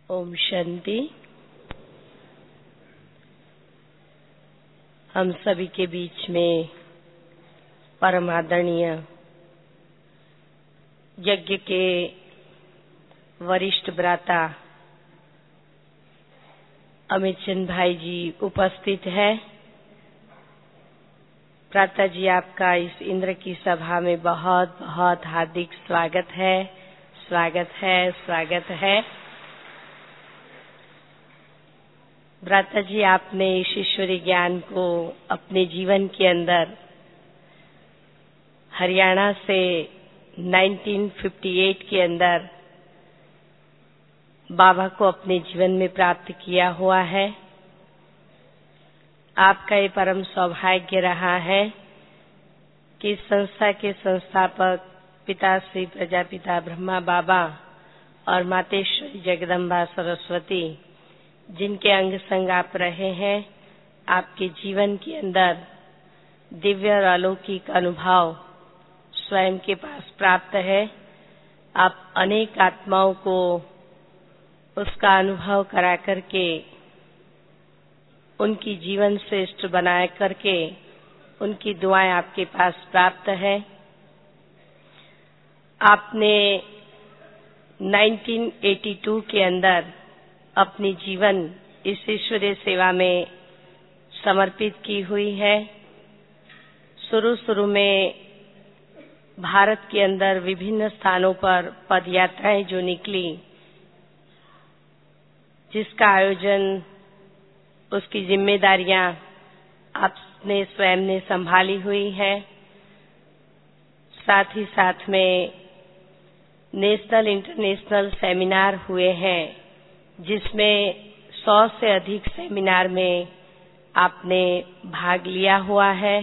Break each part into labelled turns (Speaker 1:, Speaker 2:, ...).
Speaker 1: ओम शांति। हम सभी के बीच में परम आदरणीय यज्ञ के वरिष्ठ भ्राता अमित चंद भाई जी उपस्थित है। भ्राता जी, आपका इस इंद्र की सभा में बहुत बहुत हार्दिक स्वागत है, स्वागत है, स्वागत है। भ्राता जी, आपने इस ईश्वरी ज्ञान को अपने जीवन के अंदर हरियाणा से 1958 के अंदर बाबा को अपने जीवन में प्राप्त किया हुआ है। आपका ये परम सौभाग्य रहा है कि इस संस्था के संस्थापक पिता श्री प्रजापिता ब्रह्मा बाबा और मातेश्वरी जगदम्बा सरस्वती, जिनके अंग संग आप रहे हैं, आपके जीवन के अंदर दिव्य और अलौकिक अनुभव स्वयं के पास प्राप्त है। आप अनेक आत्माओं को उसका अनुभव करा करके, उनकी जीवन श्रेष्ठ बना करके, उनकी दुआएं आपके पास प्राप्त है। आपने 1982 के अंदर अपनी जीवन इस ईश्वरीय सेवा में समर्पित की हुई है। शुरू में भारत के अंदर विभिन्न स्थानों पर पद यात्राएं जो निकली, जिसका आयोजन, उसकी जिम्मेदारियां आपने स्वयं ने संभाली हुई है। साथ ही साथ में नेशनल इंटरनेशनल सेमिनार हुए हैं, जिसमें 100 से अधिक सेमिनार में आपने भाग लिया हुआ है।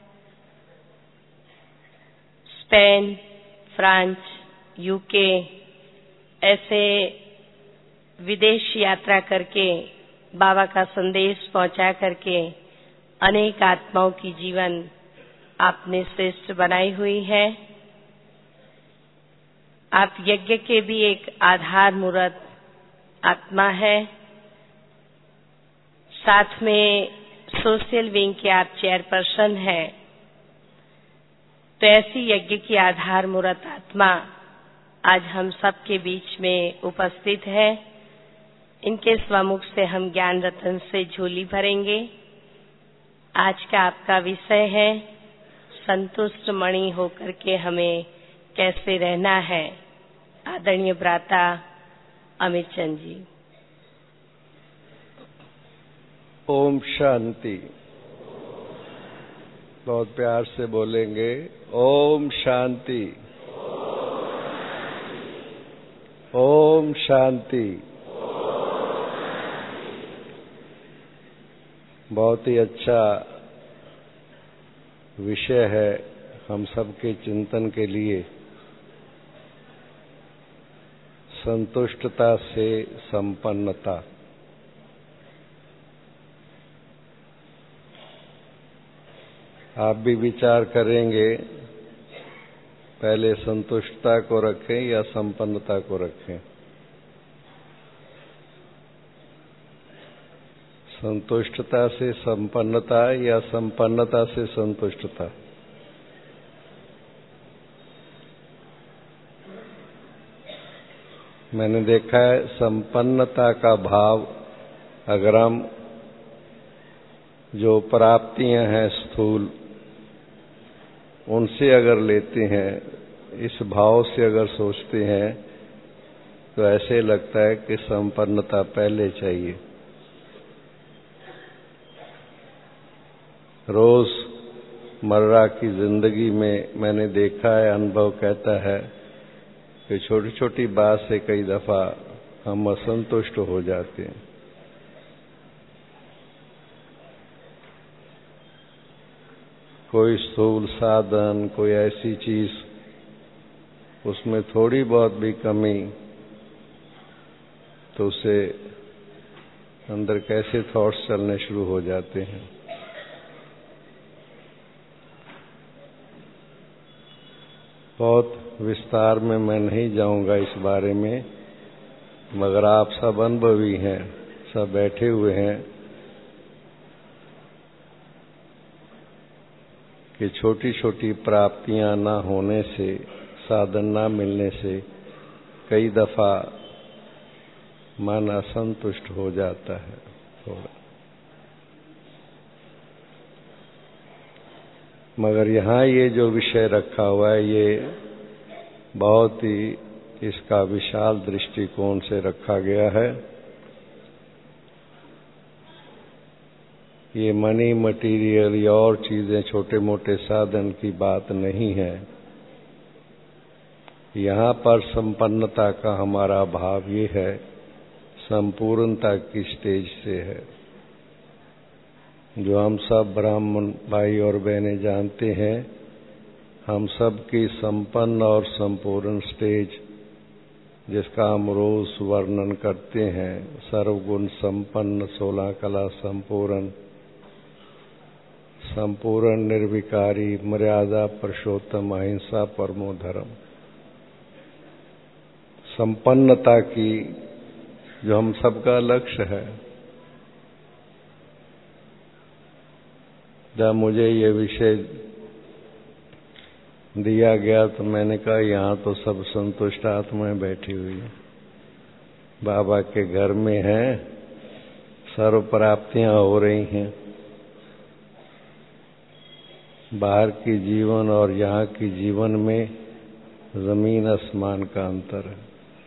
Speaker 1: स्पेन, फ्रांस, यूके ऐसे विदेश यात्रा करके, बाबा का संदेश पहुंचा करके अनेक आत्माओं की जीवन आपने श्रेष्ठ बनाई हुई है। आप यज्ञ के भी एक आधार मूर्त आत्मा है। साथ में सोशल विंग के आप चेयरपर्सन हैं। तो ऐसी यज्ञ की आधार मूर्त आत्मा आज हम सबके बीच में उपस्थित है। इनके स्वमुख से हम ज्ञान रतन से झोली भरेंगे। आज का आपका विषय है संतुष्ट मणि होकर के हमें कैसे रहना है। आदरणीय भ्राता अमित चंद जी।
Speaker 2: ओम शांति। बहुत प्यार से बोलेंगे, ओम शांति, ओम शांति। बहुत ही अच्छा विषय है हम सबके चिंतन के लिए। संतुष्टता से संपन्नता। आप भी विचार करेंगे, पहले संतुष्टता को रखें या संपन्नता को रखें। संतुष्टता से संपन्नता या संपन्नता से संतुष्टता। मैंने देखा है संपन्नता का भाव, अगर हम जो प्राप्तियां हैं स्थूल, उनसे अगर लेते हैं, इस भाव से अगर सोचते हैं, तो ऐसे लगता है कि संपन्नता पहले चाहिए। रोज मर्रा की जिंदगी में मैंने देखा है, अनुभव कहता है कि छोटी छोटी बात से कई दफा हम असंतुष्ट हो जाते हैं। कोई स्थूल साधन, कोई ऐसी चीज, उसमें थोड़ी बहुत भी कमी, तो उसे अंदर कैसे थॉट्स चलने शुरू हो जाते हैं। बहुत विस्तार में मैं नहीं जाऊंगा इस बारे में, मगर आप सब अनुभवी हैं, सब बैठे हुए हैं कि छोटी छोटी प्राप्तियां ना होने से, साधन ना मिलने से कई दफा मन असंतुष्ट हो जाता है थोड़ा। मगर यहाँ ये जो विषय रखा हुआ है, ये बहुत ही इसका विशाल दृष्टिकोण से रखा गया है। ये मनी मटीरियल या और चीजें, छोटे मोटे साधन की बात नहीं है। यहाँ पर संपन्नता का हमारा भाव ये है, संपूर्णता की स्टेज से है, जो हम सब ब्राह्मण भाई और बहनें जानते हैं। हम सब की संपन्न और संपूर्ण स्टेज, जिसका हम रोज वर्णन करते हैं, सर्वगुण संपन्न, 16 कला संपूर्ण, संपूर्ण निर्विकारी, मर्यादा पुरुषोत्तम, अहिंसा परमो धर्म, संपन्नता की जो हम सबका लक्ष्य है। जब मुझे ये विषय दिया गया तो मैंने कहा यहाँ तो सब संतुष्ट आत्माएं बैठी हुई हैं, बाबा के घर में हैं, सर्व प्राप्तियां हो रही हैं। बाहर की जीवन और यहाँ की जीवन में जमीन आसमान का अंतर है।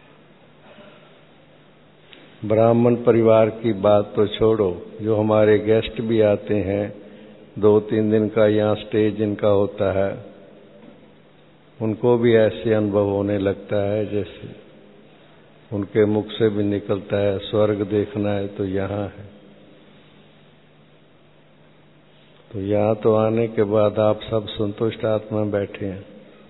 Speaker 2: ब्राह्मण परिवार की बात तो छोड़ो, जो हमारे गेस्ट भी आते हैं, 2-3 दिन का यहाँ स्टे जिनका होता है, उनको भी ऐसे अनुभव होने लगता है जैसे उनके मुख से भी निकलता है, स्वर्ग देखना है तो यहाँ है। तो यहाँ तो आने के बाद आप सब संतुष्ट आत्मा बैठे हैं।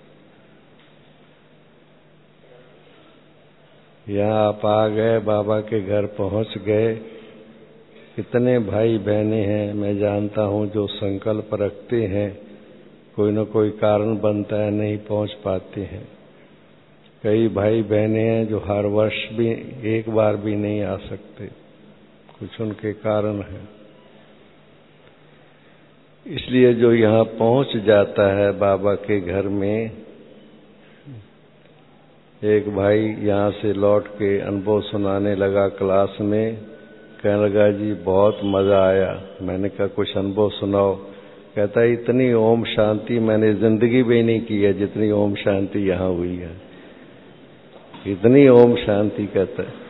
Speaker 2: यहाँ आप आ गए, बाबा के घर पहुँच गए। कितने भाई बहने हैं मैं जानता हूँ जो संकल्प रखते हैं, कोई न कोई कारण बनता है, नहीं पहुँच पाते हैं। कई भाई बहने हैं जो हर वर्ष भी एक बार भी नहीं आ सकते, कुछ उनके कारण हैं। इसलिए जो यहाँ पहुँच जाता है बाबा के घर में, एक भाई यहाँ से लौट के अनुभव सुनाने लगा क्लास में, कहने लगा जी बहुत मजा आया। मैंने कहा कुछ अनुभव सुनाओ। कहता है इतनी ओम शांति मैंने जिंदगी में नहीं की है जितनी ओम शांति यहाँ हुई है, इतनी ओम शांति। कहता है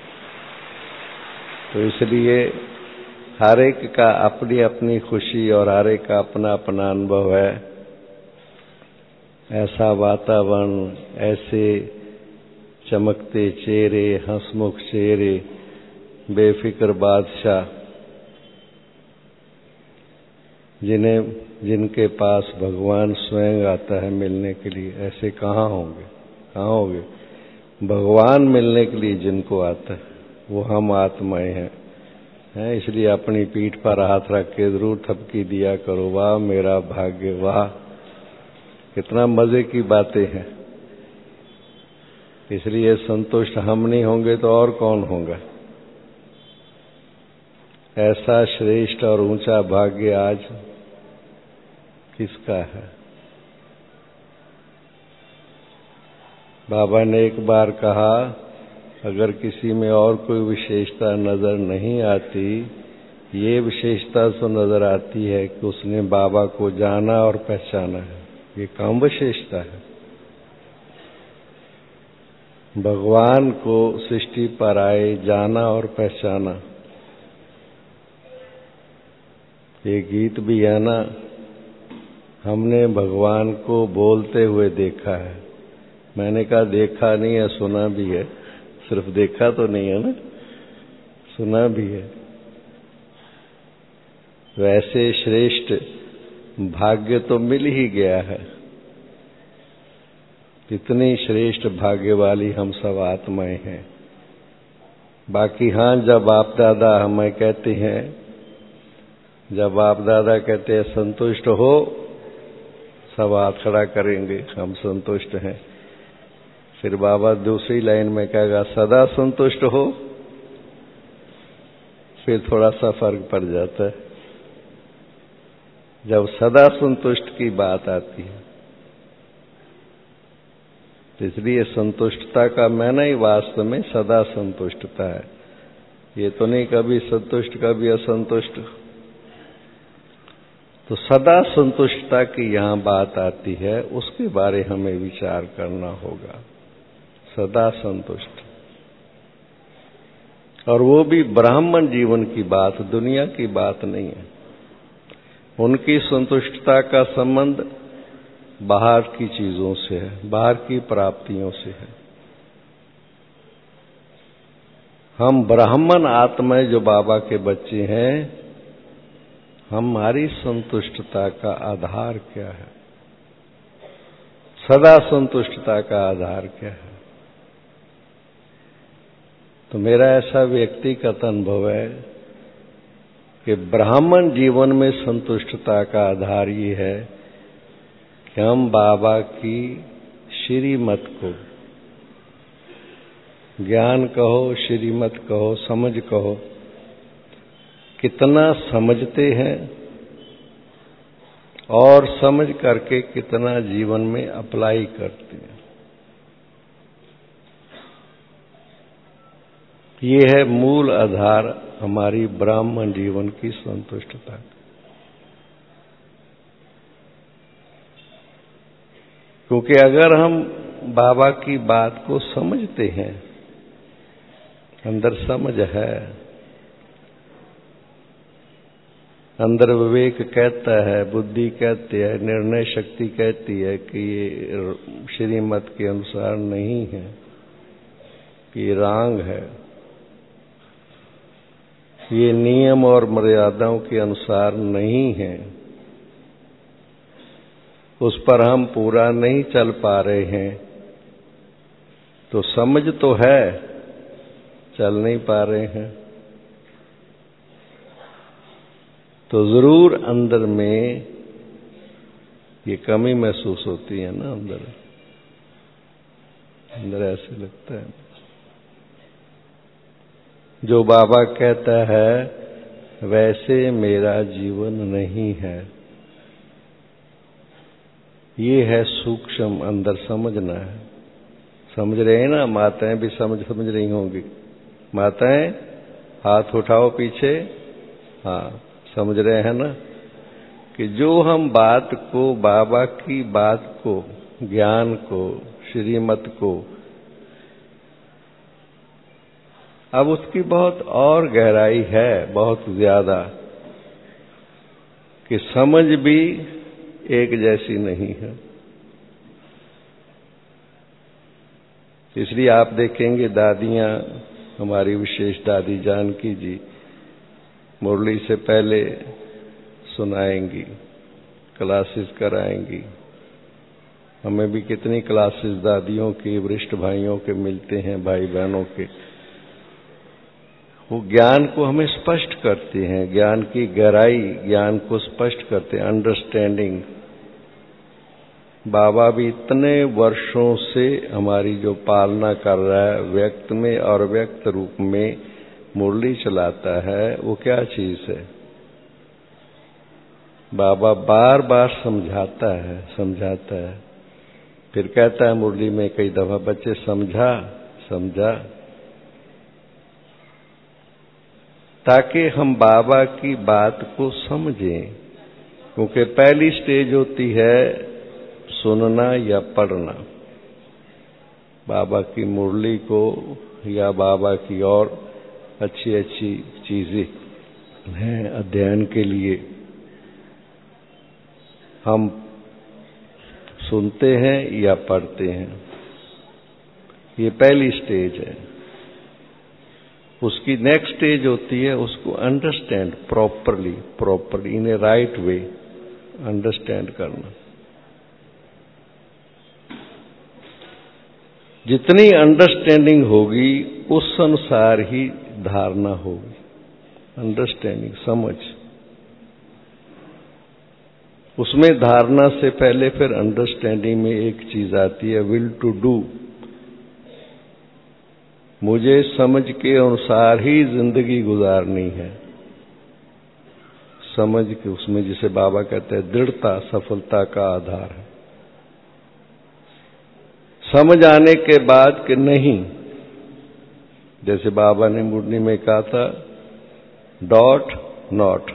Speaker 2: तो इसलिए हर एक का अपनी अपनी खुशी और हर एक का अपना अपना अनुभव है। ऐसा वातावरण, ऐसे चमकते चेहरे, हंसमुख चेहरे, बेफिक्र बादशाह, जिनके पास भगवान स्वयं आता है मिलने के लिए, ऐसे कहाँ होंगे, कहाँ होंगे। भगवान मिलने के लिए जिनको आता है वो हम आत्माएं हैं। इसलिए अपनी पीठ पर हाथ रख के जरूर थपकी दिया करो, वाह मेरा भाग्य, वाह कितना मजे की बातें हैं। इसलिए संतुष्ट हम नहीं होंगे तो और कौन होगा। ऐसा श्रेष्ठ और ऊंचा भाग्य आज किसका है। बाबा ने एक बार कहा, अगर किसी में और कोई विशेषता नजर नहीं आती, ये विशेषता तो नजर आती है कि उसने बाबा को जाना और पहचाना है। ये कम विशेषता है। भगवान को सृष्टि पर आए, जाना और पहचाना। ये गीत भी है ना, हमने भगवान को बोलते हुए देखा है। मैंने कहा देखा नहीं है, सुना भी है। सिर्फ देखा तो नहीं है ना, सुना भी है। वैसे श्रेष्ठ भाग्य तो मिल ही गया है। कितनी श्रेष्ठ भाग्य वाली हम सब आत्माएं हैं। बाकी हाँ, जब बाप दादा हमें कहते हैं, जब बाप दादा कहते हैं संतुष्ट हो, सब हाथ खड़ा करेंगे, हम संतुष्ट हैं। फिर बाबा दूसरी लाइन में कहेगा सदा संतुष्ट हो, फिर थोड़ा सा फर्क पड़ जाता है जब सदा संतुष्ट की बात आती है। इसलिए संतुष्टता का मैंने ही वास्तव में सदा संतुष्टता है, ये तो नहीं कभी संतुष्ट कभी असंतुष्ट। तो सदा संतुष्टता की यहाँ बात आती है, उसके बारे हमें विचार करना होगा। सदा संतुष्ट, और वो भी ब्राह्मण जीवन की बात, दुनिया की बात नहीं है। उनकी संतुष्टता का संबंध बाहर की चीजों से है, बाहर की प्राप्तियों से है। हम ब्राह्मण आत्माएं जो बाबा के बच्चे हैं, हमारी संतुष्टता का आधार क्या है? सदा संतुष्टता का आधार क्या है? तो मेरा ऐसा व्यक्तिगत अनुभव है कि ब्राह्मण जीवन में संतुष्टता का आधार ये है कि हम बाबा की श्रीमत को, ज्ञान कहो, श्रीमत कहो, समझ कहो, कितना समझते हैं और समझ करके कितना जीवन में अप्लाई करते हैं। ये है मूल आधार हमारी ब्राह्मण जीवन की संतुष्टता। क्योंकि अगर हम बाबा की बात को समझते हैं, अंदर समझ है, अंदर विवेक कहता है, बुद्धि कहती है, निर्णय शक्ति कहती है कि ये श्रीमत के अनुसार नहीं है, ये रांग है, ये नियम और मर्यादाओं के अनुसार नहीं है, उस पर हम पूरा नहीं चल पा रहे हैं, तो समझ तो है, चल नहीं पा रहे हैं, तो जरूर अंदर में ये कमी महसूस होती है ना। अंदर ऐसे लगता है। जो बाबा कहता है वैसे मेरा जीवन नहीं है, ये है सूक्ष्म, अंदर समझना है। समझ रहे हैं ना? माताएं भी समझ रही होंगी। माताएं हाथ उठाओ पीछे। हाँ, समझ रहे हैं ना कि जो हम बात को, बाबा की बात को, ज्ञान को, श्रीमत को, अब उसकी बहुत और गहराई है, बहुत ज्यादा, कि समझ भी एक जैसी नहीं है। इसलिए आप देखेंगे दादियां, हमारी विशेष दादी जानकी जी मुरली से पहले सुनाएंगी, क्लासेस कराएंगी। हमें भी कितनी क्लासेस दादियों की, वरिष्ठ भाइयों के मिलते हैं, भाई बहनों के। वो ज्ञान को हमें स्पष्ट करते हैं, ज्ञान की गहराई, ज्ञान को स्पष्ट करते हैं, अंडरस्टैंडिंग। बाबा भी इतने वर्षों से हमारी जो पालना कर रहा है, व्यक्त में और व्यक्त रूप में मुरली चलाता है, वो क्या चीज है? बाबा बार बार समझाता है, फिर कहता है मुरली में कई दफा, बच्चे समझा, ताकि हम बाबा की बात को समझें। क्योंकि पहली स्टेज होती है सुनना या पढ़ना, बाबा की मुरली को या बाबा की और अच्छी अच्छी चीजें हैं अध्ययन के लिए हम सुनते हैं या पढ़ते हैं। ये पहली स्टेज है। उसकी नेक्स्ट स्टेज होती है उसको understand properly in a right way, understand करना। जितनी अंडरस्टैंडिंग होगी उस अनुसार ही धारणा होगी। अंडरस्टैंडिंग, समझ, उसमें धारणा से पहले फिर अंडरस्टैंडिंग में एक चीज आती है, विल टू डू, मुझे समझ के अनुसार ही जिंदगी गुजारनी है। समझ के उसमें, जिसे बाबा कहते हैं, दृढ़ता सफलता का आधार है। समझ आने के बाद कि नहीं, जैसे बाबा ने मुरली में कहा था, डॉट नॉट,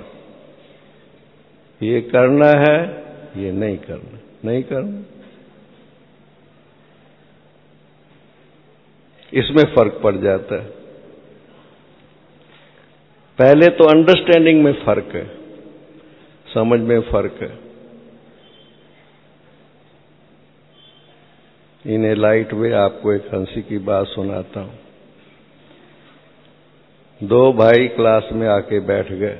Speaker 2: ये करना है, ये नहीं करना, नहीं करना, इसमें फर्क पड़ जाता है। पहले तो अंडरस्टैंडिंग में फर्क है, समझ में फर्क है। इन ए लाइट वे आपको एक हंसी की बात सुनाता हूं। दो भाई क्लास में आके बैठ गए।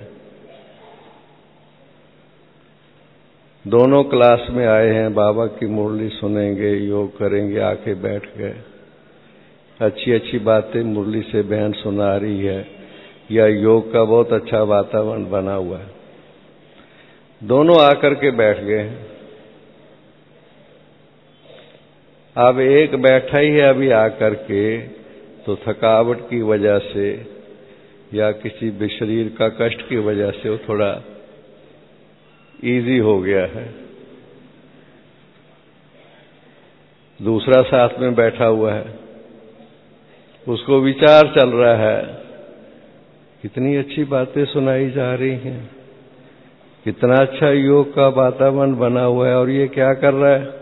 Speaker 2: दोनों क्लास में आए हैं, बाबा की मुरली सुनेंगे, योग करेंगे, आके बैठ गए। अच्छी अच्छी बातें मुरली से बहन सुना रही है, या योग का बहुत अच्छा वातावरण बना हुआ है। दोनों आकर के बैठ गए। अब एक बैठा ही है अभी आकर के, तो थकावट की वजह से या किसी भी शरीर का कष्ट की वजह से वो थोड़ा इजी हो गया है। दूसरा साथ में बैठा हुआ है, उसको विचार चल रहा है, कितनी अच्छी बातें सुनाई जा रही हैं, कितना अच्छा योग का वातावरण बना हुआ है, और ये क्या कर रहा है।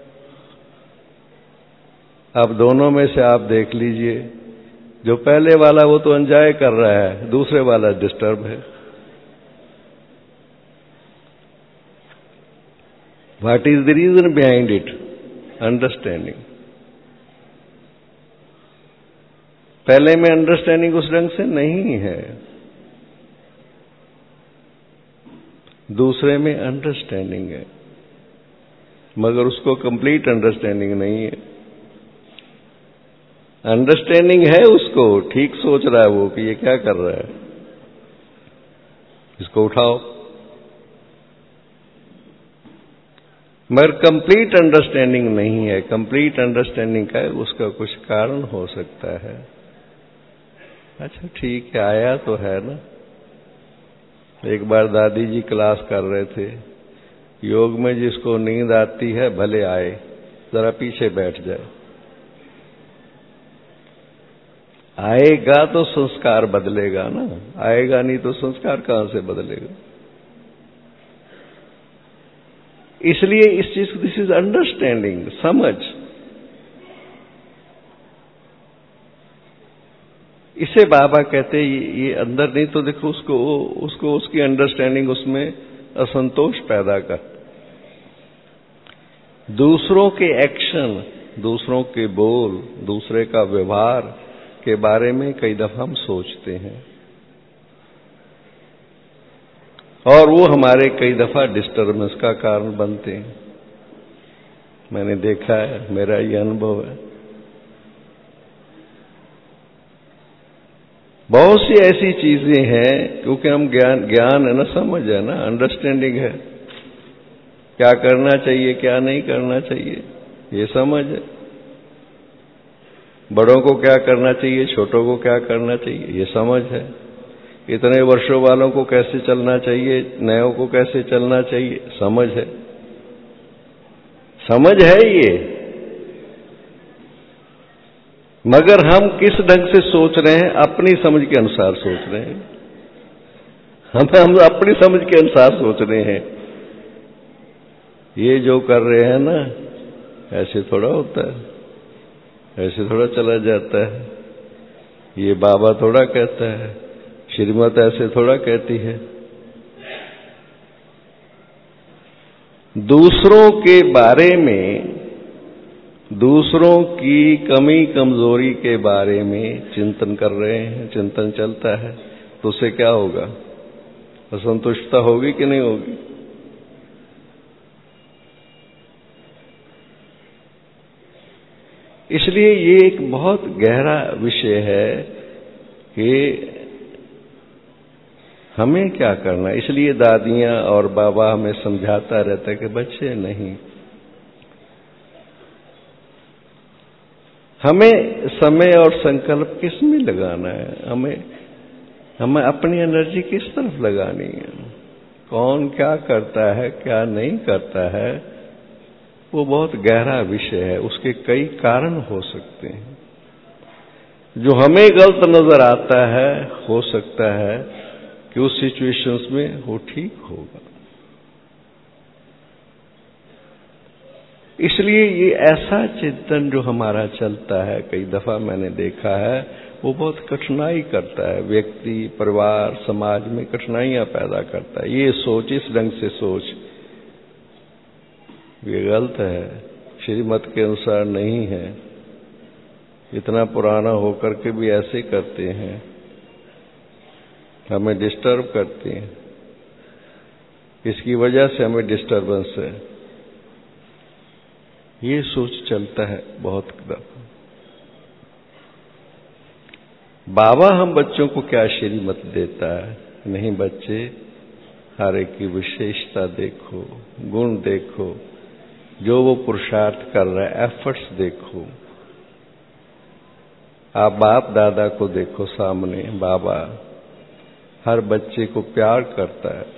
Speaker 2: अब दोनों में से आप देख लीजिए, जो पहले वाला वो तो एंजॉय कर रहा है, दूसरे वाला डिस्टर्ब है। What is the reason behind it? Understanding. पहले में अंडरस्टैंडिंग उस ढंग से नहीं है, दूसरे में अंडरस्टैंडिंग है, मगर उसको कंप्लीट अंडरस्टैंडिंग नहीं है। अंडरस्टैंडिंग है उसको, ठीक सोच रहा है वो कि ये क्या कर रहा है, इसको उठाओ, मगर कंप्लीट अंडरस्टैंडिंग नहीं है। कंप्लीट अंडरस्टैंडिंग का उसका कुछ कारण हो सकता है। अच्छा ठीक है, आया तो है ना। एक बार दादी जी क्लास कर रहे थे, योग में जिसको नींद आती है भले आए, जरा पीछे बैठ जाए। आएगा तो संस्कार बदलेगा ना, आएगा नहीं तो संस्कार कहां से बदलेगा। इसलिए इस चीज, दिस इज अंडरस्टैंडिंग, समझ। इसे बाबा कहते ये अंदर नहीं तो देखो उसको उसकी अंडरस्टैंडिंग उसमें असंतोष पैदा कर। दूसरों के एक्शन, दूसरों के बोल, दूसरे का व्यवहार के बारे में कई दफा हम सोचते हैं, और वो हमारे कई दफा डिस्टर्बेंस का कारण बनते हैं। मैंने देखा है, मेरा ये अनुभव है। बहुत सी ऐसी चीजें हैं, क्योंकि हम ज्ञान है ना, समझ है ना, अंडरस्टैंडिंग है, क्या करना चाहिए क्या नहीं करना चाहिए ये समझ है। बड़ों को क्या करना चाहिए, छोटों को क्या करना चाहिए ये समझ है। इतने वर्षों वालों को कैसे चलना चाहिए, नयों को कैसे चलना चाहिए समझ है। समझ है ये, मगर हम किस ढंग से सोच रहे हैं, अपनी समझ के अनुसार सोच रहे हैं। हम अपनी समझ के अनुसार सोच रहे हैं। ये जो कर रहे हैं ना, ऐसे थोड़ा होता है, ऐसे थोड़ा चला जाता है। ये बाबा थोड़ा कहता है, श्रीमत ऐसे थोड़ा कहती है। दूसरों के बारे में, दूसरों की कमी कमजोरी के बारे में चिंतन कर रहे हैं, चिंतन चलता है, तो उससे क्या होगा, असंतुष्टता होगी कि नहीं होगी। इसलिए ये एक बहुत गहरा विषय है कि हमें क्या करना। इसलिए दादियां और बाबा हमें समझाता रहता है कि बच्चे नहीं, हमें समय और संकल्प किस में लगाना है? हमें अपनी एनर्जी किस तरफ लगानी है? कौन क्या करता है, क्या नहीं करता है, वो बहुत गहरा विषय है। उसके कई कारण हो सकते हैं। जो हमें गलत नजर आता है, हो सकता है कि उस सिचुएशंस में वो ठीक होगा। इसलिए ये ऐसा चिंतन जो हमारा चलता है, कई दफा मैंने देखा है, वो बहुत कठिनाई करता है। व्यक्ति, परिवार, समाज में कठिनाइयां पैदा करता है। ये सोच, इस ढंग से सोच, ये गलत है, श्रीमत के अनुसार नहीं है। इतना पुराना होकर के भी ऐसे करते हैं, हमें डिस्टर्ब करते हैं। इसकी वजह से हमें डिस्टर्बेंस है। ये सोच चलता है बहुत दफा। बाबा हम बच्चों को क्या श्रीमत देता है? नहीं बच्चे, हर एक की विशेषता देखो, गुण देखो, जो वो पुरुषार्थ कर रहा है, एफर्ट्स देखो। आप बाप दादा को देखो सामने, बाबा हर बच्चे को प्यार करता है,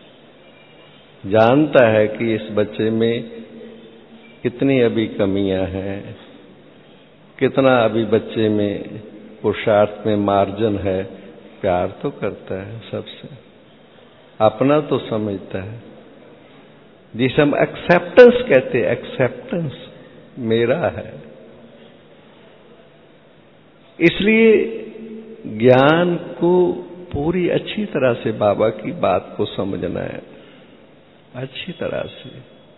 Speaker 2: जानता है कि इस बच्चे में कितनी अभी कमियां हैं, कितना अभी बच्चे में पुरुषार्थ में मार्जिन है। प्यार तो करता है सबसे, अपना तो समझता है, जिसे हम एक्सेप्टेंस कहते हैं। एक्सेप्टेंस मेरा है। इसलिए ज्ञान को पूरी अच्छी तरह से बाबा की बात को समझना है, अच्छी तरह से।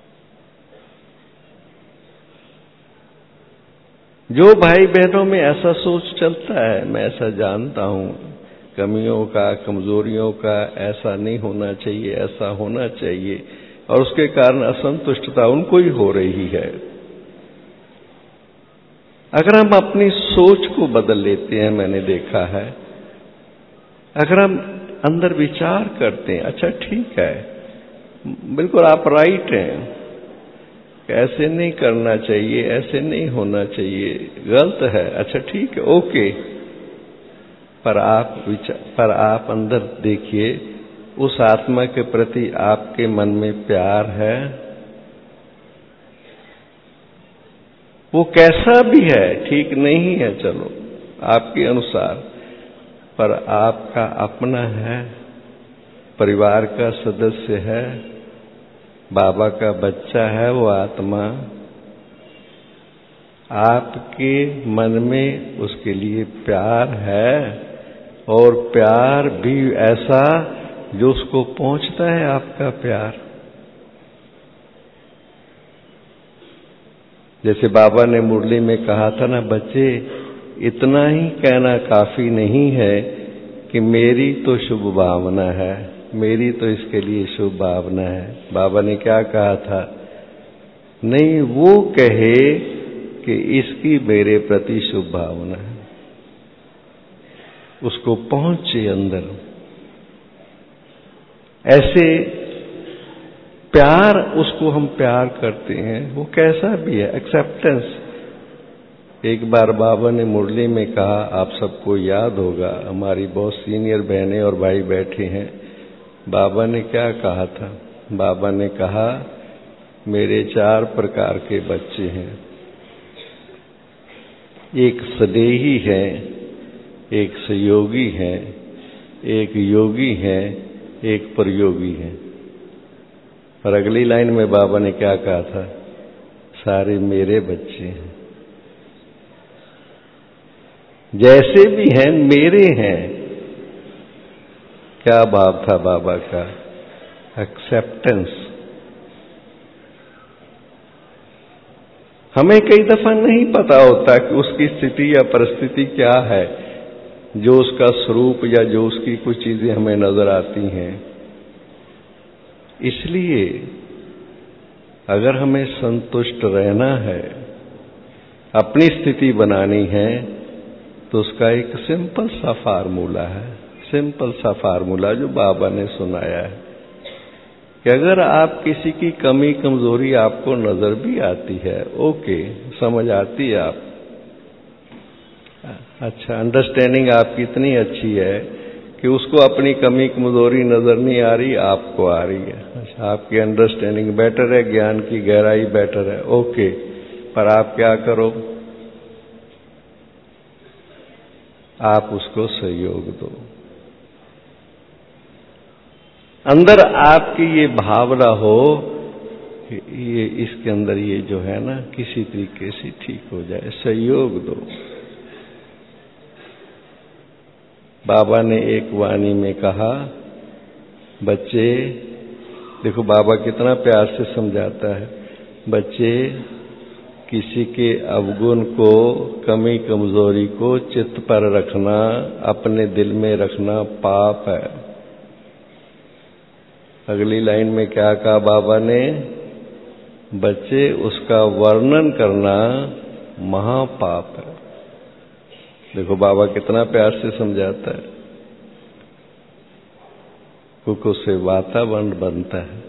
Speaker 2: जो भाई बहनों में ऐसा सोच चलता है, मैं ऐसा जानता हूं, कमियों का, कमजोरियों का, ऐसा नहीं होना चाहिए, ऐसा होना चाहिए, और उसके कारण असंतुष्टता उनको ही हो रही है। अगर हम अपनी सोच को बदल लेते हैं, मैंने देखा है, अगर हम अंदर विचार करते हैं, अच्छा ठीक है, बिल्कुल आप राइट हैं, ऐसे नहीं करना चाहिए, ऐसे नहीं होना चाहिए, गलत है, अच्छा ठीक है, ओके, पर आप अंदर देखिए, उस आत्मा के प्रति आपके मन में प्यार है? वो कैसा भी है, ठीक नहीं है, चलो आपके अनुसार, पर आपका अपना है, परिवार का सदस्य है, बाबा का बच्चा है वो आत्मा। आपके मन में उसके लिए प्यार है, और प्यार भी ऐसा जो उसको पहुंचता है, आपका प्यार। जैसे बाबा ने मुरली में कहा था ना, बच्चे इतना ही कहना काफी नहीं है कि मेरी तो शुभ भावना है, मेरी तो इसके लिए शुभ भावना है। बाबा ने क्या कहा था? नहीं, वो कहे कि इसकी मेरे प्रति शुभ भावना है, उसको पहुंचे अंदर। ऐसे प्यार, उसको हम प्यार करते हैं, वो कैसा भी है, एक्सेप्टेंस। एक बार बाबा ने मुरली में कहा, आप सबको याद होगा, हमारी बहुत सीनियर बहनें और भाई बैठे हैं। बाबा ने क्या कहा था? बाबा ने कहा, मेरे 4 प्रकार के बच्चे हैं, एक सदेही है, एक सहयोगी है, एक योगी है, एक परयोगी है। और अगली लाइन में बाबा ने क्या कहा था? सारे मेरे बच्चे हैं, जैसे भी हैं मेरे हैं। क्या भाव था बाबा का? एक्सेप्टेंस। हमें कई दफा नहीं पता होता कि उसकी स्थिति या परिस्थिति क्या है, जो उसका स्वरूप या जो उसकी कुछ चीजें हमें नजर आती हैं। इसलिए अगर हमें संतुष्ट रहना है, अपनी स्थिति बनानी है, तो उसका एक सिंपल सा फार्मूला है, सिंपल सा फार्मूला जो बाबा ने सुनाया है कि अगर आप किसी की कमी कमजोरी आपको नजर भी आती है, ओके, समझ आती है, आप अच्छा, अंडरस्टैंडिंग आपकी इतनी अच्छी है कि उसको अपनी कमी कमजोरी नजर नहीं आ रही, आपको आ रही है। अच्छा, आपकी अंडरस्टैंडिंग बेटर है, ज्ञान की गहराई बेटर है, ओके। पर आप क्या करो, आप उसको सहयोग दो। अंदर आपकी ये भावना हो कि ये इसके अंदर ये जो है ना किसी तरीके से ठीक हो जाए, सहयोग दो। बाबा ने एक वाणी में कहा, बच्चे देखो बाबा कितना प्यार से समझाता है, बच्चे किसी के अवगुण को, कमी कमजोरी को चित्त पर रखना, अपने दिल में रखना पाप है। अगली लाइन में क्या कहा बाबा ने, बच्चे उसका वर्णन करना महापाप है। देखो बाबा कितना प्यार से समझाता है, क्योंकि उससे वातावरण बनता है।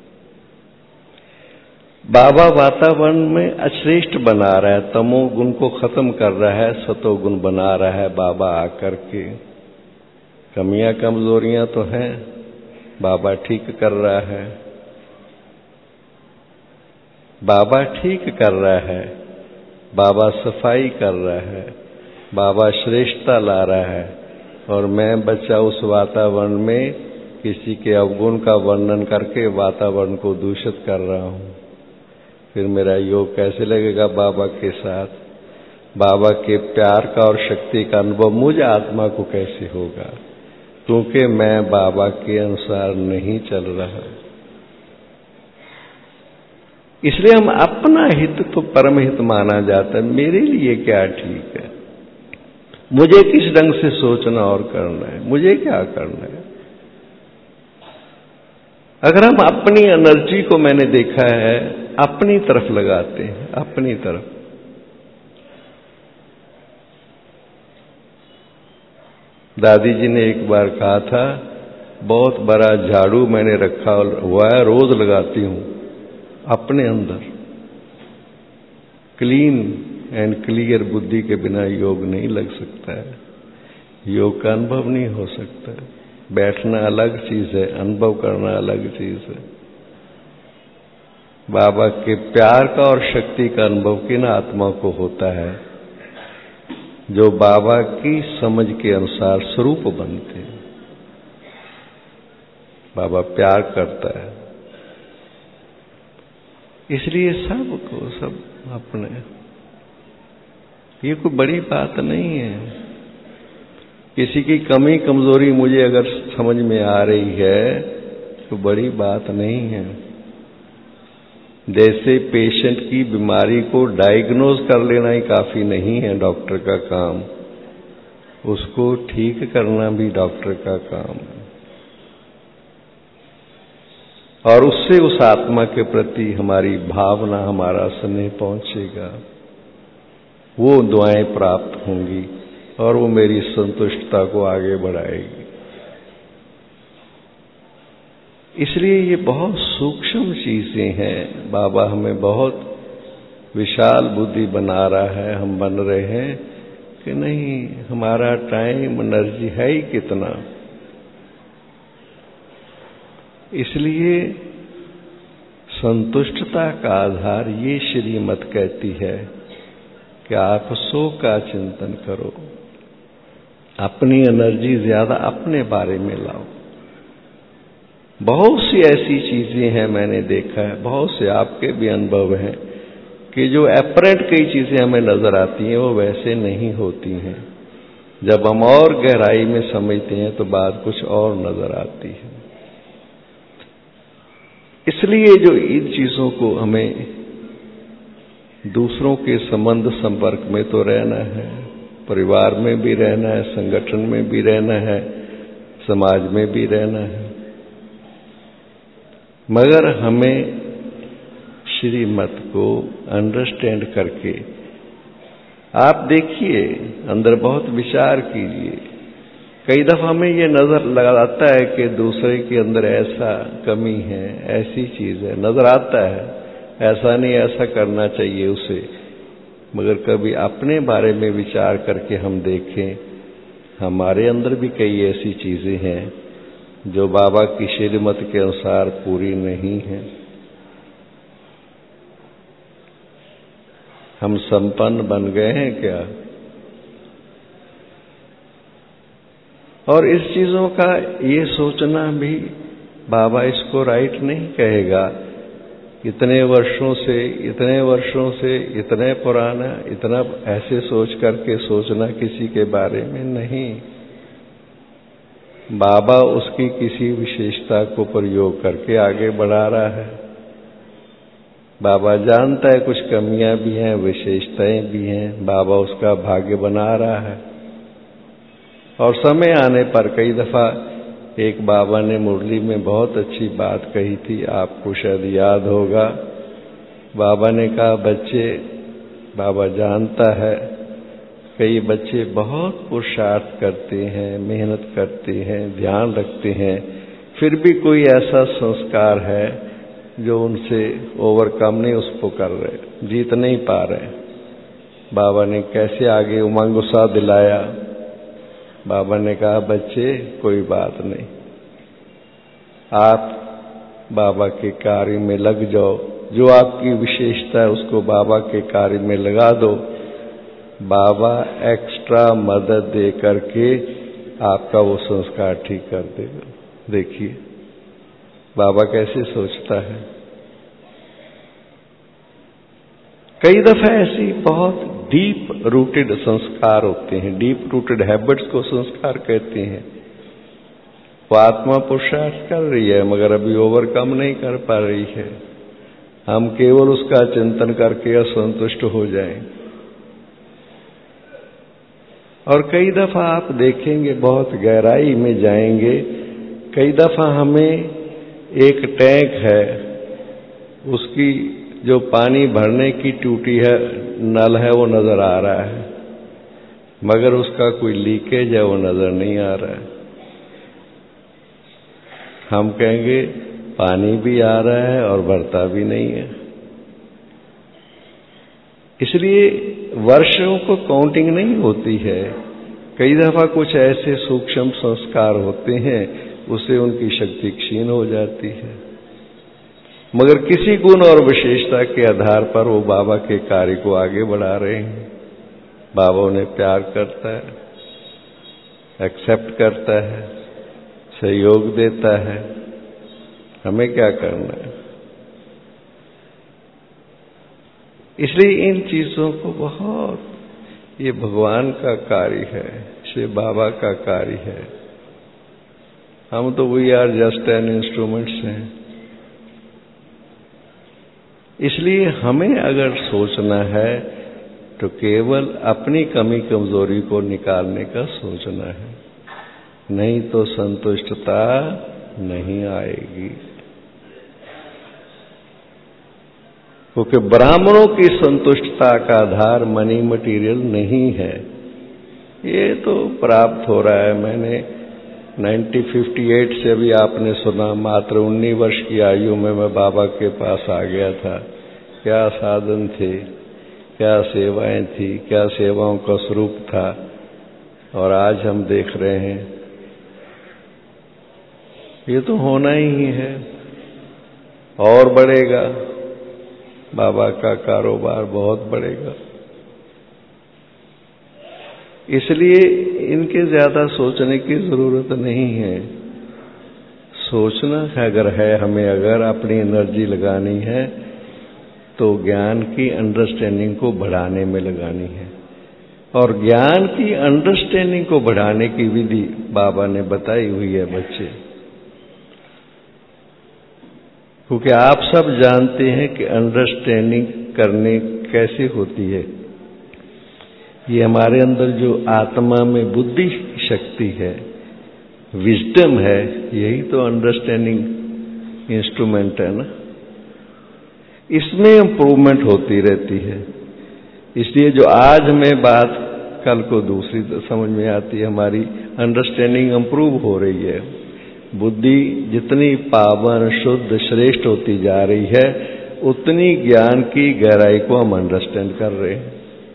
Speaker 2: बाबा वातावरण में अश्रेष्ठ बना रहा है, तमोगुण को खत्म कर रहा है, सतोगुण बना रहा है बाबा आकर के। कमियां कमजोरियां तो हैं, बाबा ठीक कर रहा है, बाबा ठीक कर रहा है, बाबा सफाई कर रहा है, बाबा श्रेष्ठता ला रहा है। और मैं बच्चा उस वातावरण में किसी के अवगुण का वर्णन करके वातावरण को दूषित कर रहा हूं, फिर मेरा योग कैसे लगेगा बाबा के साथ? बाबा के प्यार का और शक्ति का अनुभव मुझ आत्मा को कैसे होगा? क्योंकि मैं बाबा के अनुसार नहीं चल रहा। इसलिए हम अपना हित तो परम हित माना जाता है, मेरे लिए क्या ठीक है, मुझे किस ढंग से सोचना और करना है, मुझे क्या करना है। अगर हम अपनी एनर्जी को, मैंने देखा है, अपनी तरफ लगाते हैं, अपनी तरफ, दादी जी ने एक बार कहा था, बहुत बड़ा झाड़ू मैंने रखा हुआ है, रोज लगाती हूं अपने अंदर। क्लीन एंड क्लियर बुद्धि के बिना योग नहीं लग सकता है, योग का अनुभव नहीं हो सकता है। बैठना अलग चीज है, अनुभव करना अलग चीज है। बाबा के प्यार का और शक्ति का अनुभव किन आत्मा को होता है? जो बाबा की समझ के अनुसार स्वरूप बनते हैं। बाबा प्यार करता है, इसलिए सबको सब अपने, ये कोई बड़ी बात नहीं है। किसी की कमी कमजोरी मुझे अगर समझ में आ रही है तो बड़ी बात नहीं है। जैसे पेशेंट की बीमारी को डायग्नोज कर लेना ही काफी नहीं है डॉक्टर का काम, उसको ठीक करना भी डॉक्टर का काम है। और उससे उस आत्मा के प्रति हमारी भावना, हमारा स्नेह पहुंचेगा, वो दुआएं प्राप्त होंगी और वो मेरी संतुष्टता को आगे बढ़ाएगी। इसलिए ये बहुत सूक्ष्म चीजें हैं। बाबा हमें बहुत विशाल बुद्धि बना रहा है, हम बन रहे हैं कि नहीं, हमारा टाइम एनर्जी है ही कितना। इसलिए संतुष्टता का आधार ये श्रीमत कहती है कि आप सो का चिंतन करो, अपनी एनर्जी ज्यादा अपने बारे में लाओ। बहुत सी ऐसी चीजें हैं, मैंने देखा है, बहुत से आपके भी अनुभव हैं कि जो एपरेंट कई चीजें हमें नजर आती हैं वो वैसे नहीं होती हैं। जब हम और गहराई में समझते हैं तो बात कुछ और नजर आती है। इसलिए जो इन चीजों को हमें दूसरों के संबंध संपर्क में तो रहना है, परिवार में भी रहना है, संगठन में भी रहना है, समाज में भी रहना है, मगर हमें श्रीमत को अंडरस्टैंड करके, आप देखिए अंदर बहुत विचार कीजिए। कई दफा हमें ये नजर लगाता है कि दूसरे के अंदर ऐसा कमी है, ऐसी चीज है, नजर आता है, ऐसा नहीं, ऐसा करना चाहिए उसे, मगर कभी अपने बारे में विचार करके हम देखें, हमारे अंदर भी कई ऐसी चीजें हैं जो बाबा की श्रीमत के अनुसार पूरी नहीं है। हम संपन्न बन गए हैं क्या? और इस चीजों का ये सोचना भी, बाबा इसको राइट नहीं कहेगा। इतने वर्षों से इतने पुराना, इतना ऐसे सोच करके सोचना किसी के बारे में नहीं। बाबा उसकी किसी विशेषता को प्रयोग करके आगे बढ़ा रहा है। बाबा जानता है कुछ कमियां भी हैं, विशेषताएं भी हैं, बाबा उसका भाग्य बना रहा है। और समय आने पर कई दफा एक बाबा ने मुरली में बहुत अच्छी बात कही थी, आपको शायद याद होगा। बाबा ने कहा, बच्चे, बाबा जानता है कई बच्चे बहुत पुरुषार्थ करते हैं, मेहनत करते हैं, ध्यान रखते हैं, फिर भी कोई ऐसा संस्कार है जो उनसे ओवरकम नहीं उसको कर रहे, जीत नहीं पा रहे। बाबा ने कैसे आगे उमंग उत्साह दिलाया। बाबा ने कहा, बच्चे कोई बात नहीं, आप बाबा के कार्य में लग जाओ, जो आपकी विशेषता है उसको बाबा के कार्य में लगा दो। बाबा एक्स्ट्रा मदद दे करके आपका वो संस्कार ठीक कर देगा। देखिए बाबा कैसे सोचता है। कई दफा ऐसी बहुत डीप रूटेड संस्कार होते हैं, डीप रूटेड हैबिट्स को संस्कार कहते हैं। वो आत्मा पुरुषार्थ कर रही है मगर अभी ओवरकम नहीं कर पा रही है। हम केवल उसका चिंतन करके असंतुष्ट हो जाएं। और कई दफा आप देखेंगे, बहुत गहराई में जाएंगे, कई दफा हमें एक टैंक है, उसकी जो पानी भरने की टूटी है, नल है, वो नजर आ रहा है, मगर उसका कोई लीकेज है वो नजर नहीं आ रहा है। हम कहेंगे पानी भी आ रहा है और भरता भी नहीं है। इसलिए वर्षों को काउंटिंग नहीं होती है। कई दफा कुछ ऐसे सूक्ष्म संस्कार होते हैं, उससे उनकी शक्ति क्षीण हो जाती है, मगर किसी गुण और विशेषता के आधार पर वो बाबा के कार्य को आगे बढ़ा रहे हैं। बाबा उन्हें प्यार करता है, एक्सेप्ट करता है, सहयोग देता है। हमें क्या करना है? इसलिए इन चीजों को बहुत, ये भगवान का कार्य है, श्री बाबा का कार्य है। हम तो we are just an instruments हैं। इसलिए हमें अगर सोचना है तो केवल अपनी कमी कमजोरी को निकालने का सोचना है, नहीं तो संतुष्टता नहीं आएगी। क्योंकि ब्राह्मणों की संतुष्टता का आधार मनी मटीरियल नहीं है। ये तो प्राप्त हो रहा है। मैंने 1958 से भी आपने सुना, मात्र 19 वर्ष की आयु में मैं बाबा के पास आ गया था। क्या साधन थे, क्या सेवाएं थी, क्या सेवाओं का स्वरूप था। और आज हम देख रहे हैं ये तो होना ही है और बढ़ेगा। बाबा का कारोबार बहुत बढ़ेगा। इसलिए इनके ज्यादा सोचने की जरूरत नहीं है। सोचना अगर है हमें, अगर अपनी एनर्जी लगानी है तो ज्ञान की अंडरस्टैंडिंग को बढ़ाने में लगानी है। और ज्ञान की अंडरस्टैंडिंग को बढ़ाने की विधि बाबा ने बताई हुई है बच्चे। क्योंकि आप सब जानते हैं कि अंडरस्टैंडिंग करने कैसे होती है। ये हमारे अंदर जो आत्मा में बुद्धि शक्ति है, विजडम है, यही तो अंडरस्टैंडिंग इंस्ट्रूमेंट है ना। इसमें इंप्रूवमेंट होती रहती है। इसलिए जो आज हमें बात कल को दूसरी समझ में आती है, हमारी अंडरस्टैंडिंग इंप्रूव हो रही है। बुद्धि जितनी पावन शुद्ध श्रेष्ठ होती जा रही है, उतनी ज्ञान की गहराई को हम अंडरस्टैंड कर रहे हैं।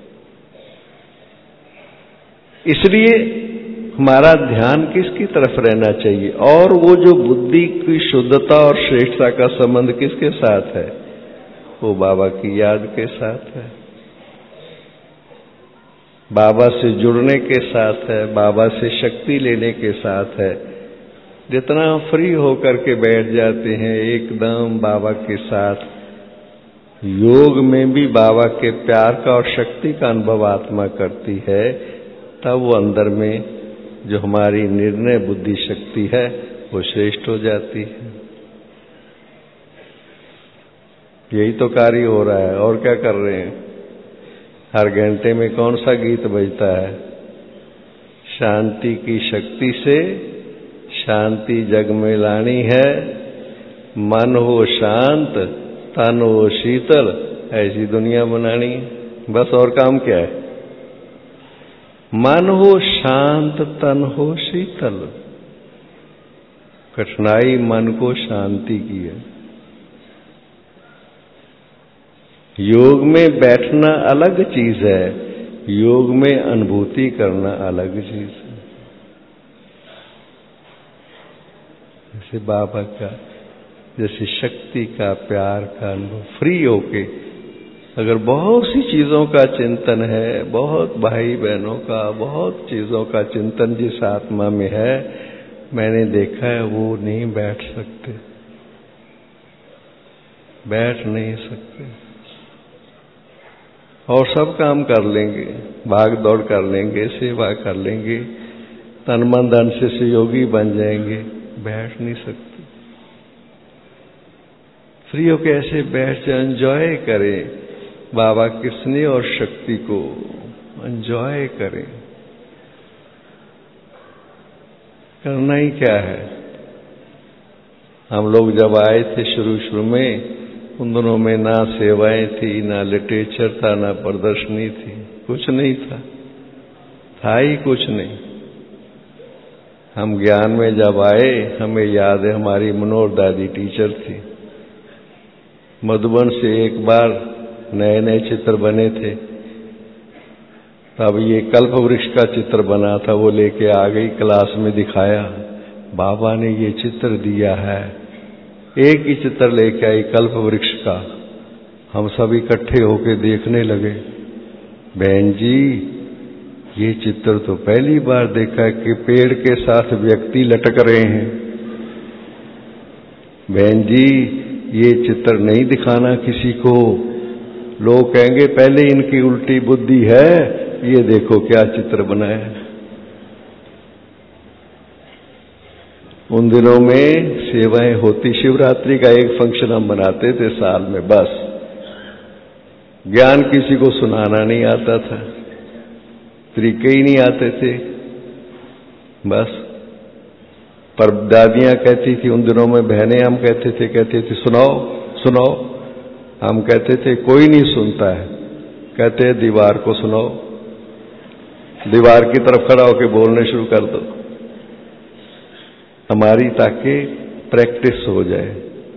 Speaker 2: इसलिए हमारा ध्यान किसकी तरफ रहना चाहिए? और वो जो बुद्धि की शुद्धता और श्रेष्ठता का संबंध किसके साथ है? वो बाबा की याद के साथ है, बाबा से जुड़ने के साथ है, बाबा से शक्ति लेने के साथ है। जितना फ्री होकर के बैठ जाते हैं एकदम बाबा के साथ, योग में भी बाबा के प्यार का और शक्ति का अनुभव आत्मा करती है, तब वो अंदर में जो हमारी निर्णय बुद्धि शक्ति है वो श्रेष्ठ हो जाती है। यही तो कार्य हो रहा है, और क्या कर रहे हैं? हर घंटे में कौन सा गीत बजता है? शांति की शक्ति से शांति जग में लानी है, मन हो शांत तन हो शीतल, ऐसी दुनिया बनानी। बस और काम क्या है? मन हो शांत तन हो शीतल। कठिनाई मन को शांति की है। योग में बैठना अलग चीज है, योग में अनुभूति करना अलग चीज है। जैसे बाबा का, जैसे शक्ति का, प्यार का अनुभव फ्री होके, अगर बहुत सी चीजों का चिंतन है, बहुत भाई बहनों का, बहुत चीजों का चिंतन जिस आत्मा में है, मैंने देखा है वो नहीं बैठ सकते, बैठ नहीं सकते। और सब काम कर लेंगे, भाग दौड़ कर लेंगे, सेवा कर लेंगे, तन मन धन से सहयोगी बन जाएंगे, बैठ नहीं सकते। फ्री होके ऐसे बैठ जाए, एंजॉय करें, बाबा की स्नेह और शक्ति को एंजॉय करें। करना ही क्या है? हम लोग जब आए थे शुरू में, उन दिनों में ना सेवाएं थी, ना लिटरेचर था, ना प्रदर्शनी थी, कुछ नहीं था ही कुछ नहीं। हम ज्ञान में जब आए, हमें याद है हमारी मनोहर दादी टीचर थी। मधुबन से एक बार नए नए चित्र बने थे, तब ये कल्प वृक्ष का चित्र बना था, वो लेके आ गई, क्लास में दिखाया, बाबा ने ये चित्र दिया है। एक ही चित्र लेके आई कल्प वृक्ष का। हम सब इकट्ठे होके देखने लगे, बहन जी ये चित्र तो पहली बार देखा कि पेड़ के साथ व्यक्ति लटक रहे हैं। बहन जी ये चित्र नहीं दिखाना किसी को, लोग कहेंगे पहले इनकी उल्टी बुद्धि है, ये देखो क्या चित्र बनाया है। उन दिनों में सेवाएं होती, शिवरात्रि का एक फंक्शन हम बनाते थे साल में, बस। ज्ञान किसी को सुनाना नहीं आता था, तरीके ही नहीं आते थे, बस। पर दादियां कहती थी उन दिनों में, बहनें हम कहती थी सुनाओ सुनाओ। हम कहते थे कोई नहीं सुनता है, कहते दीवार को सुनाओ, दीवार की तरफ खड़ा होकर बोलने शुरू कर दो हमारी, ताकि प्रैक्टिस हो जाए।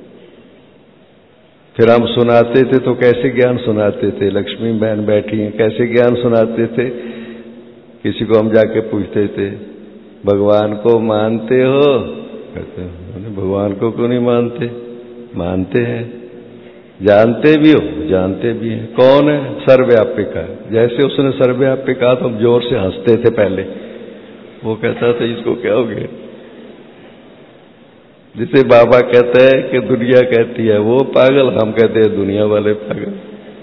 Speaker 2: फिर हम सुनाते थे तो कैसे ज्ञान सुनाते थे? लक्ष्मी बहन बैठी हैं, कैसे ज्ञान सुनाते थे? किसी को हम जाके पूछते थे, भगवान को मानते हो? कहते हैं भगवान को क्यों नहीं मानते? मानते हैं। जानते भी हो? जानते भी हैं। कौन है? सर्वव्यापी का। जैसे उसने सर्वव्यापी कहा तो हम जोर से हंसते थे पहले। वो कहता था इसको क्या हो गया? जिसे बाबा कहते हैं कि दुनिया कहती है वो पागल, हम कहते हैं दुनिया वाले पागल।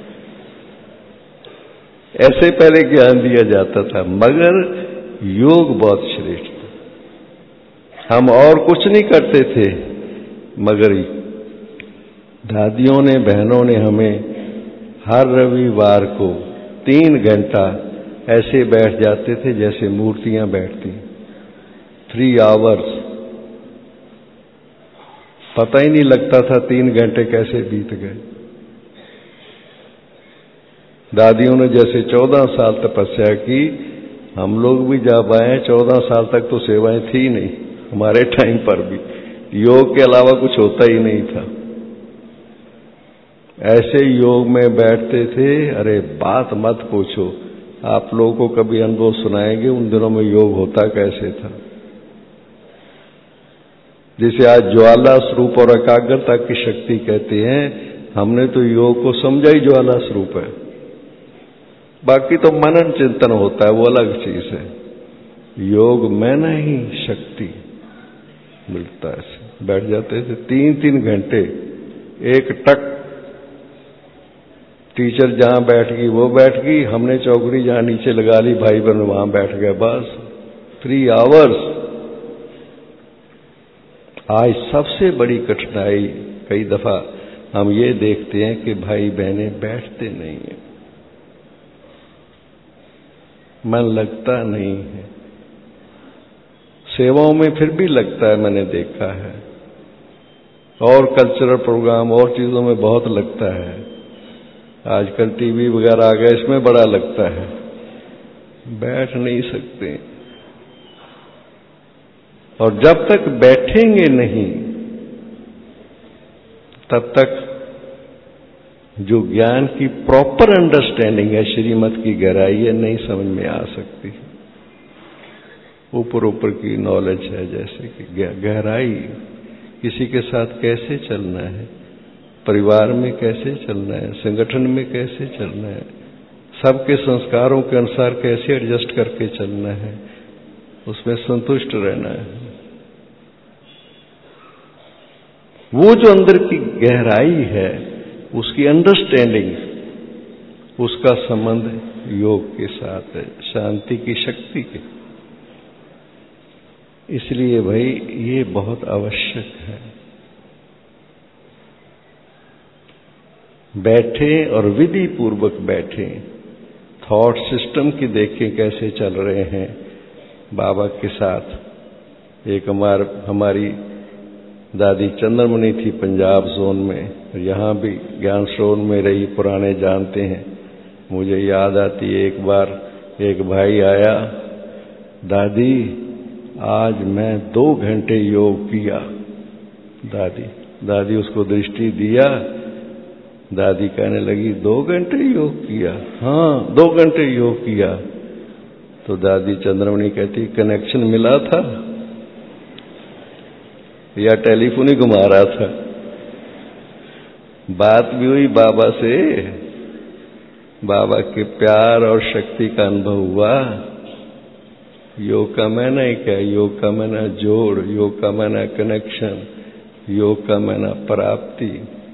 Speaker 2: ऐसे पहले ज्ञान दिया जाता था, मगर योग बहुत श्रेष्ठ था। हम और कुछ नहीं करते थे, मगर दादियों ने, बहनों ने हमें हर रविवार को 3 घंटा ऐसे बैठ जाते थे जैसे मूर्तियां बैठती, 3 आवर्स। पता ही नहीं लगता था 3 घंटे कैसे बीत गए। दादियों ने जैसे 14 साल तपस्या की, हम लोग भी जब आए 14 साल तक तो सेवाएं थी नहीं हमारे टाइम पर भी, योग के अलावा कुछ होता ही नहीं था। ऐसे योग में बैठते थे, अरे बात मत पूछो, आप लोगों को कभी अनुभव सुनाएंगे उन दिनों में योग होता कैसे था। जिसे आज ज्वाला स्वरूप और एकाग्रता की शक्ति कहते हैं, हमने तो योग को समझा ही ज्वाला स्वरूप है। बाकी तो मनन चिंतन होता है, वो अलग चीज है। योग में नहीं शक्ति मिलता है। बैठ जाते थे 3-3 घंटे एक टक, टीचर जहां बैठ गई वो बैठ गई, हमने चौकड़ी जहां नीचे लगा ली, भाई बहन वहां बैठ गए, बस 3 आवर्स। आज सबसे बड़ी कठिनाई कई दफा हम ये देखते हैं कि भाई बहनें बैठते नहीं हैं, मन लगता नहीं है। सेवाओं में फिर भी लगता है, मैंने देखा है, और कल्चरल प्रोग्राम और चीजों में बहुत लगता है। आजकल टीवी वगैरह आ गया, इसमें बड़ा लगता है। बैठ नहीं सकते। और जब तक बैठेंगे नहीं तब तक जो ज्ञान की प्रॉपर अंडरस्टैंडिंग है, श्रीमत की गहराई है, नहीं समझ में आ सकती। ऊपर ऊपर की नॉलेज है, जैसे कि गहराई, किसी के साथ कैसे चलना है, परिवार में कैसे चलना है, संगठन में कैसे चलना है, सबके संस्कारों के अनुसार कैसे एडजस्ट करके चलना है, उसमें संतुष्ट रहना है। वो जो अंदर की गहराई है, उसकी अंडरस्टैंडिंग, उसका संबंध योग के साथ है, शांति की शक्ति के। इसलिए भाई ये बहुत आवश्यक है। बैठें और विधि पूर्वक बैठें, थॉट सिस्टम की देखें कैसे चल रहे हैं बाबा के साथ। एक हमारी दादी चंद्रमणि थी पंजाब जोन में, यहाँ भी ज्ञान श्रोन में रही, पुराने जानते हैं। मुझे याद आती है, एक बार एक भाई आया, दादी आज मैं 2 घंटे योग किया। दादी उसको दृष्टि दिया। दादी कहने लगी 2 घंटे योग किया? हाँ 2 घंटे योग किया। तो दादी चंद्रमणि कहती कनेक्शन मिला था या टेलीफोन ही घुमा रहा था? बात भी हुई बाबा से, बाबा के प्यार और शक्ति का अनुभव हुआ। योग का मायना ही क्या? योग का मायना जोड़, योग का मायना कनेक्शन, योग का मायना प्राप्ति।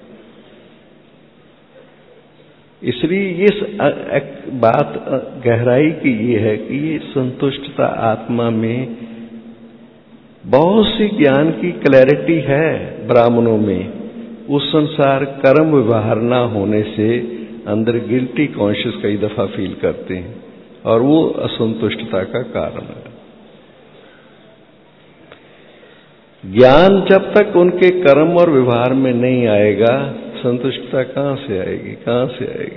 Speaker 2: इसलिए इस बात गहराई की ये है कि ये संतुष्टता आत्मा में बहुत सी ज्ञान की क्लैरिटी है ब्राह्मणों में। उस संसार कर्म व्यवहार न होने से अंदर गिल्टी कॉन्शियस कई दफा फील करते हैं और वो असंतुष्टता का कारण है। ज्ञान जब तक उनके कर्म और व्यवहार में नहीं आएगा, संतुष्टता कहां से आएगी? कहां से आएगी?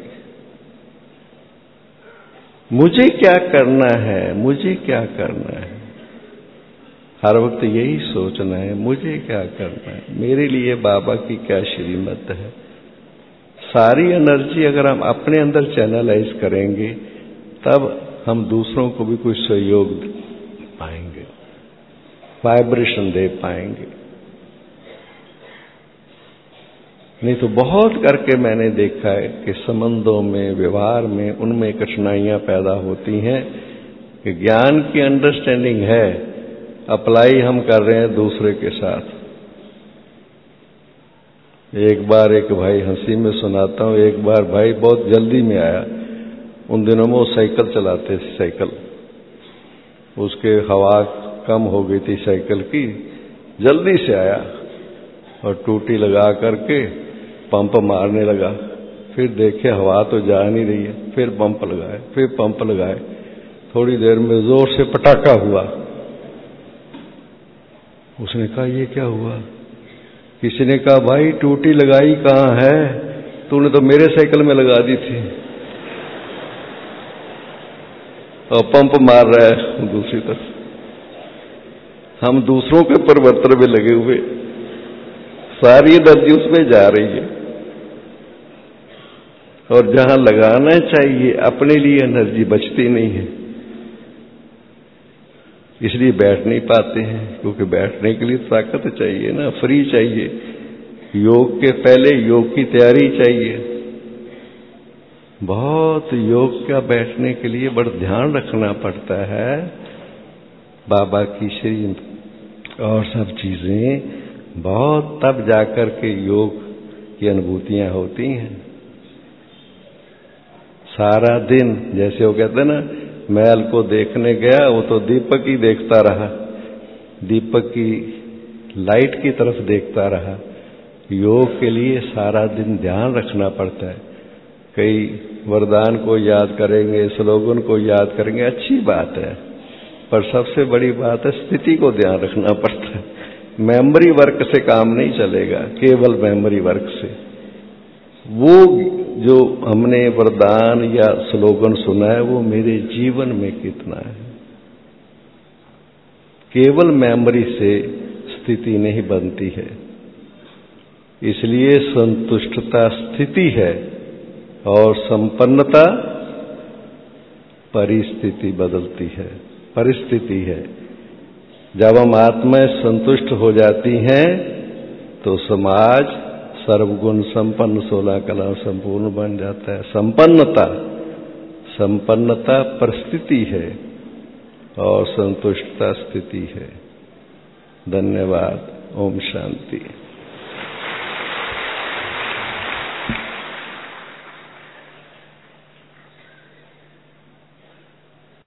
Speaker 2: मुझे क्या करना है, मुझे क्या करना है, हर वक्त यही सोचना है, मुझे क्या करना है, मेरे लिए बाबा की क्या श्रीमत है। सारी एनर्जी अगर हम अपने अंदर चैनलाइज करेंगे तब हम दूसरों को भी कुछ सहयोग पाएंगे, वाइब्रेशन दे पाएंगे। नहीं तो बहुत करके मैंने देखा है कि संबंधों में, व्यवहार में, उनमें कठिनाइयां पैदा होती हैं कि ज्ञान की अंडरस्टैंडिंग है, अप्लाई हम कर रहे हैं दूसरे के साथ। एक बार एक भाई, हंसी में सुनाता हूं, एक बार भाई बहुत जल्दी में आया। उन दिनों में वो साइकिल चलाते थे, साइकिल, उसके हवा कम हो गई थी साइकिल की, जल्दी से आया और टूटी लगा करके पंप मारने लगा। फिर देखे हवा तो जा नहीं रही है, फिर पंप लगाए, फिर पंप लगाए। थोड़ी देर में जोर से पटाखा हुआ। उसने कहा ये क्या हुआ? किसी ने कहा भाई टूटी लगाई कहाँ है, तूने तो मेरे साइकिल में लगा दी थी और पंप मार रहा है दूसरी तरफ। हम दूसरों के परिवर्तन में लगे हुए, सारी एनर्जी उसमें जा रही है। और जहां लगाना चाहिए अपने लिए एनर्जी बचती नहीं है, इसलिए बैठ नहीं पाते हैं, क्योंकि बैठने के लिए ताकत चाहिए ना, फ्री चाहिए। योग के पहले योग की तैयारी चाहिए। बहुत योग का बैठने के लिए बड़ा ध्यान रखना पड़ता है। बाबा की श्री और सब चीजें बहुत तब जाकर के योग की अनुभूतियां होती हैं। सारा दिन जैसे वो कहते हैं ना, महल को देखने गया, वो तो दीपक ही देखता रहा, दीपक की लाइट की तरफ देखता रहा। योग के लिए सारा दिन ध्यान रखना पड़ता है। कई वरदान को याद करेंगे, स्लोगन को याद करेंगे, अच्छी बात है, पर सबसे बड़ी बात है स्थिति को ध्यान रखना पड़ता है। मेमोरी वर्क से काम नहीं चलेगा, केवल मेमोरी वर्क से। वो जो हमने वरदान या स्लोगन सुना है वो मेरे जीवन में कितना है। केवल मेमोरी से स्थिति नहीं बनती है, इसलिए संतुष्टता स्थिति है और संपन्नता परिस्थिति बदलती है, परिस्थिति है। जब हम आत्मा संतुष्ट हो जाती हैं तो समाज सर्वगुण संपन्न 16 कला संपूर्ण बन जाता है। संपन्नता परिस्थिति है और संतुष्टता स्थिति है। धन्यवाद। ओम शांति।